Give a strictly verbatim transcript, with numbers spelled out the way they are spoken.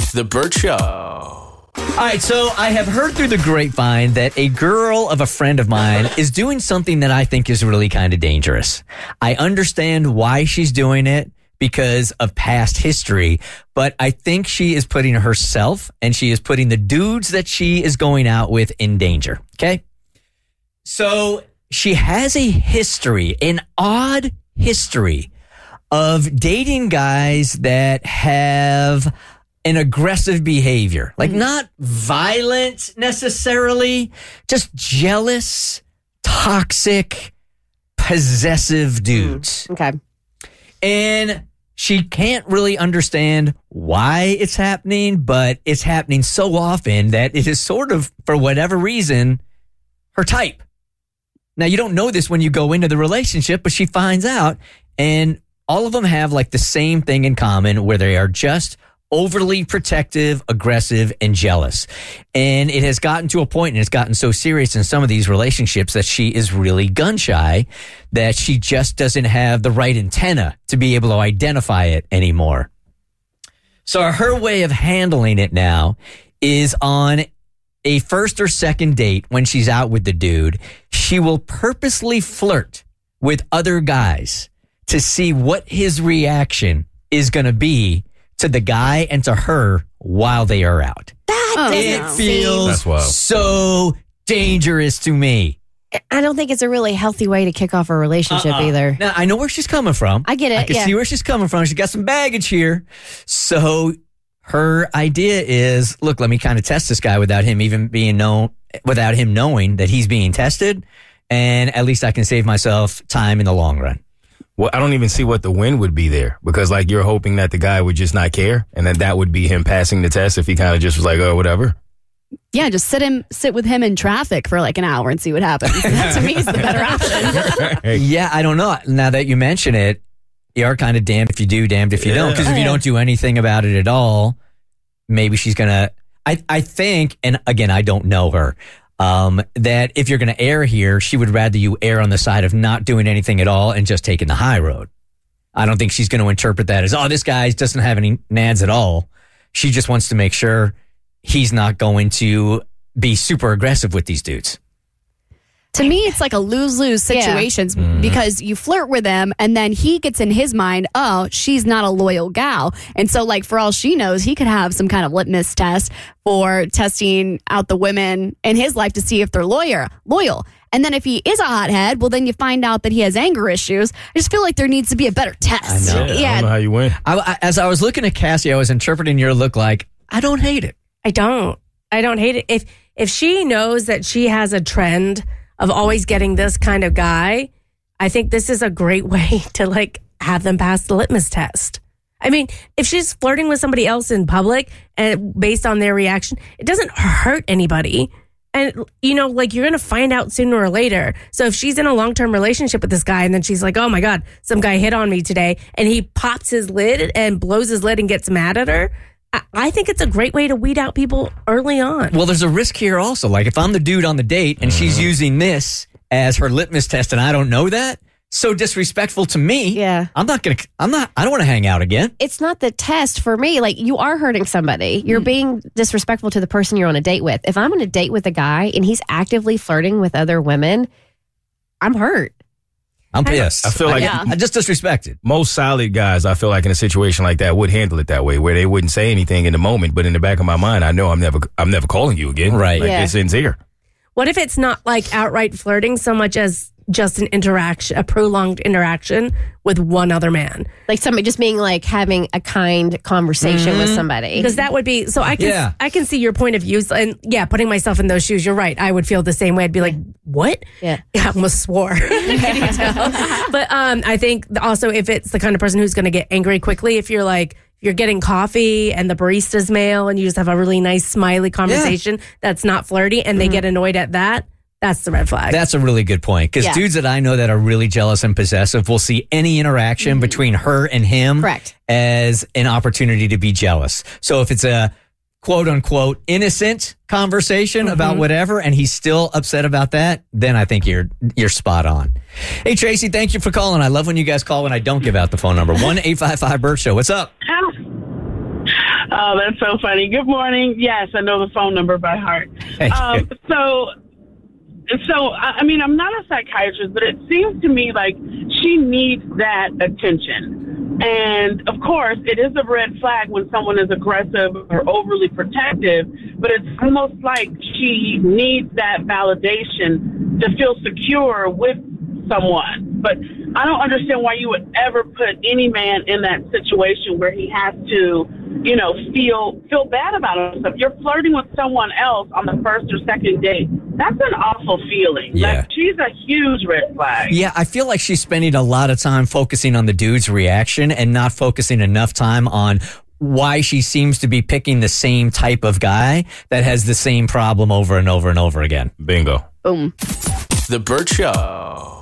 It's the Burt Show. All right, so I have heard through the grapevine that a girl of a friend of mine is doing something that I think is really kind of dangerous. I understand why she's doing it because of past history, but I think she is putting herself and she is putting the dudes that she is going out with in danger, okay? So she has a history, an odd history of dating guys that have an aggressive behavior, like not violent necessarily, just jealous, toxic, possessive dudes. Mm, okay. And she can't really understand why it's happening, but it's happening so often that it is sort of, for whatever reason, her type. Now, you don't know this when you go into the relationship, but she finds out, and all of them have like the same thing in common where they are just overly protective, aggressive, and jealous. And it has gotten to a point, and it's gotten so serious in some of these relationships that she is really gun shy, that she just doesn't have the right antenna to be able to identify it anymore. So her way of handling it now is on a first or second date when she's out with the dude, she will purposely flirt with other guys to see what his reaction is going to be to the guy and to her while they are out. That oh, doesn't it feels That's wild. so dangerous to me. I don't think it's a really healthy way to kick off a relationship uh-uh. either. Now, I know where she's coming from. I get it. I can yeah. see where she's coming from. She's got some baggage here. So her idea is, look, let me kind of test this guy without him even being known, without him knowing that he's being tested. And at least I can save myself time in the long run. Well, I don't even see what the win would be there, because like you're hoping that the guy would just not care, and that that would be him passing the test if he kind of just was like, oh, whatever. Yeah, just sit him, sit with him in traffic for like an hour and see what happens. That to me is the better option. Yeah, I don't know. Now that you mention it, you are kind of damned if you do, damned if you Yeah. don't. Because Oh, if you yeah. don't do anything about it at all, maybe she's gonna. I I think, and again, I don't know her. Um, that if you're going to err here, she would rather you err on the side of not doing anything at all and just taking the high road. I don't think she's going to interpret that as, oh, this guy doesn't have any nads at all. She just wants to make sure he's not going to be super aggressive with these dudes. To me, it's like a lose-lose Yeah. situations Mhm. because you flirt with him and then he gets in his mind, oh, she's not a loyal gal. And so, like, for all she knows, he could have some kind of litmus test for testing out the women in his life to see if they're lawyer, loyal. And then if he is a hothead, well, then you find out that he has anger issues. I just feel like there needs to be a better test. I know. Yeah, I don't know how you win. I, I, as I was looking at Cassie, I was interpreting your look like, I don't hate it. I don't. I don't hate it. If if she knows that she has a trend of always getting this kind of guy, I think this is a great way to like have them pass the litmus test. I mean, if she's flirting with somebody else in public and based on their reaction, it doesn't hurt anybody. And, you know, like you're going to find out sooner or later. So if she's in a long-term relationship with this guy and then she's like, oh my God, some guy hit on me today, and he pops his lid and blows his lid and gets mad at her, I, I think it's a great way to weed out people early on. Well, there's a risk here also. Like if I'm the dude on the date and she's using this as her litmus test and I don't know that, so disrespectful to me. Yeah. I'm not going to, I'm not, I don't want to hang out again. It's not the test for me. Like, you are hurting somebody. You're being disrespectful to the person you're on a date with. If I'm on a date with a guy and he's actively flirting with other women, I'm hurt. I'm pissed. I feel like Yeah. I just disrespected. most solid guys, I feel like in a situation like that would handle it that way, where they wouldn't say anything in the moment, but in the back of my mind, I know I'm never, I'm never calling you again. Right. Like Yeah. this ends here. What if it's not like outright flirting so much as just an interaction, a prolonged interaction with one other man? Like somebody just being like having a kind conversation with somebody. Because that would be, so I can, Yeah. I can see your point of view. And yeah, putting myself in those shoes, you're right. I would feel the same way. I'd be like, what? Yeah. I almost swore. Can you tell? But um, I think also if it's the kind of person who's going to get angry quickly, if you're like, you're getting coffee and the barista's male and you just have a really nice smiley conversation that's not flirty and they get annoyed at that, that's the red flag. That's a really good point. Because Yeah. dudes that I know that are really jealous and possessive will see any interaction between her and him Correct. as an opportunity to be jealous. So if it's a quote unquote innocent conversation about whatever and he's still upset about that, then I think you're you're spot on. Hey Tracy, thank you for calling. I love when you guys call when I don't give out the phone number. one eight five five Burt Show. What's up? Oh, that's so funny. Good morning. Yes, I know the phone number by heart. Um, so, so I I mean, I'm not a psychiatrist, but it seems to me like she needs that attention. And, of course, it is a red flag when someone is aggressive or overly protective, but it's almost like she needs that validation to feel secure with someone. But I don't understand why you would ever put any man in that situation where he has to, you know, feel feel bad about himself. You're flirting with someone else on the first or second date. That's an awful feeling. Yeah. Like, she's a huge red flag. Yeah, I feel like she's spending a lot of time focusing on the dude's reaction and not focusing enough time on why she seems to be picking the same type of guy that has the same problem over and over and over again. Bingo. Boom. The Burt Show.